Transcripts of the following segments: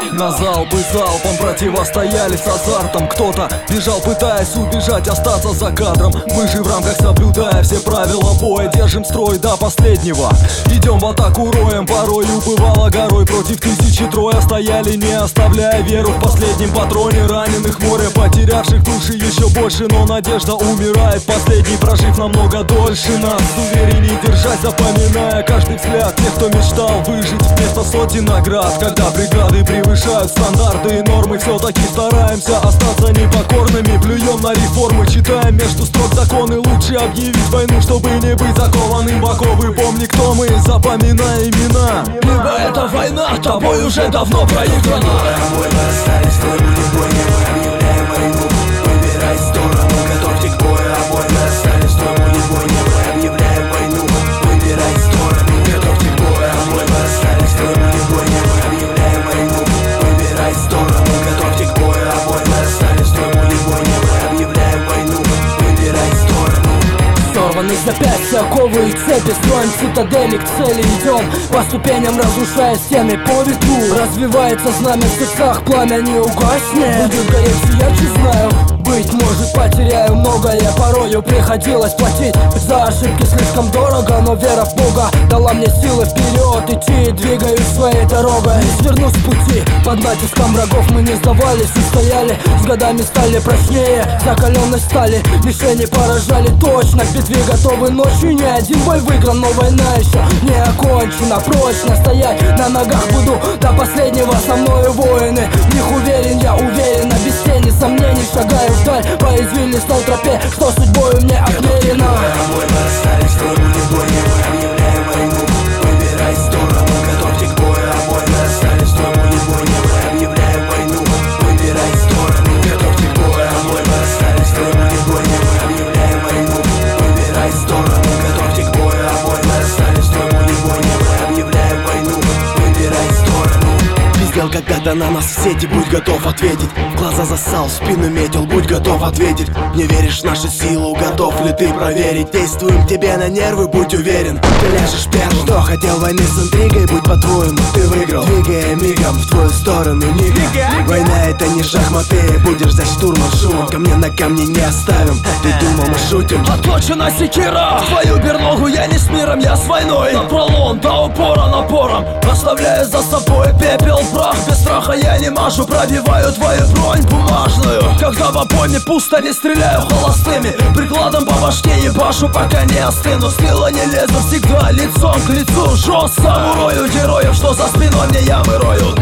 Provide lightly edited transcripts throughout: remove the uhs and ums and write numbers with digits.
На залпы залпом противостояли с азартом. Кто-то бежал, пытаясь убежать, остаться за кадром. Мы же в рамках, соблюдая все правила боя, держим строй до последнего. Идем в атаку роем, порою бывало горой. Против тысячи трое стояли, не оставляя веру в последнем патроне. Раненых море, потерявших души еще больше, но надежда умирает последний, прожив намного дольше нас. Уверенней держась, запоминая каждый взгляд тех, кто мечтал выжить вместо сотен наград. Когда преграды превышают стандарты и нормы, все-таки стараемся остаться непокорными. Плюем на реформы, читаем между строк законы. Лучше объявить войну, чтобы не быть закованным в оковы. Помни, кто мы, запоминай имена. Либо эта война тобой уже давно проиграна. Бой, мы остались в твоем бой, мы объявляем войну. Выбирай сторону, готовьте к бою. Бой, мы остались в твоем бой, мы объявляем войну. Выбирай сторону, готовьте к бою. Бой, мы остались в твоем бой, мы объявляем войну. Выбирай сторону, готовьте к бою. Бой, мы остались в твоем бой, мы объявляем войну. Выбирай сторону. Сорваны запять все оковы и цепи, строим цитадели, к цели идем. По ступеням разрушая стены по ветру. Развивается знамя в сердцах, пламя не угаснет. Будет гореть ярче, знаю. Быть может, потеряю многое, порою приходилось платить за ошибки слишком дорого. Но вера в Бога дала мне силы вперед идти. Двигаюсь своей дорогой, не сверну с пути. Под натиском врагов мы не сдавались и стояли. С годами стали прочнее закаленной стали. Мишени поражали точно, к битве готовы ночью. Не один бой выигран, но война еще не окончена. Прочно стоять на ногах буду до последнего, со мною воины. В них уверен, я уверен, без тени сомнений шагаю вдаль по извилистой тропе, что судьбою мне отмерено. Бой, мы остались в твоем бой, мы объявляем войну. Выбирай сторону, готовьте к бою. Бой, мы остались в твоем бой, мы объявляем войну. Выбирай сторону, готовьте к бою. Бой, мы остались в твоем бой, мы объявляем войну. Выбирай сторону, готовьте к бою. Бой, мы остались в твоем бой, мы объявляем войну. Выбирай сторону. Пиздел когда-то на нас в сети, будь готов ответить. В глаза засал, в спину метил, будь готов ответить. Не веришь в нашу силу, готов ли ты проверить? Действуем тебе на нервы, будь уверен, ты ляжешь первым. Что хотел войны с интригой, будь по-твоему, ты выиграл. Двигая мигом в твою сторону, Ника. Война это не шахматы, будешь за штурмом шумом. Камни на камне не оставим, ты думал мы шутим. Отточена секира, в твою берлогу я не с миром, я с войной. Напролом, до упора напором, оставляя за собой пепел, прах. Без страха я не машу, пробиваю твою бронь бумажную. Когда в обойме пусто, не стреляю холостыми. Прикладом по башке ебашу, пока не остыну. Сила не лезу всегда лицом к лицу. Жестко урою героев, что за спиной мне ямы роют.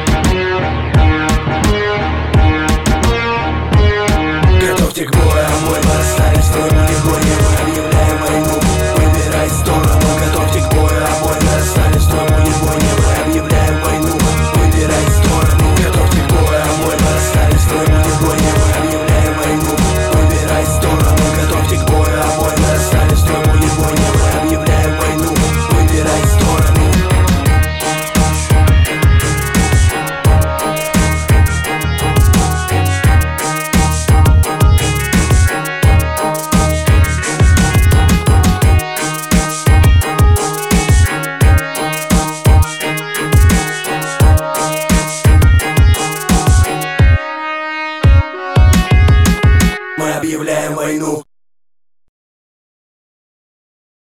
Готовьте к бою, бой, мы остались в твоем бой, мы объявляем войну. Выбирай сторону, готовьте к бою. Бой, мы остались в твоем бой, мы объявляем войну. Выбирай сторону, готовьте к бою. Бой, мы остались в твоем бой, мы объявляем войну. Выбирай сторону, готовьте к бою. Бой, мы остались в твоем бой, мы объявляем войну. Выбирай сторону. Мы объявляем войну.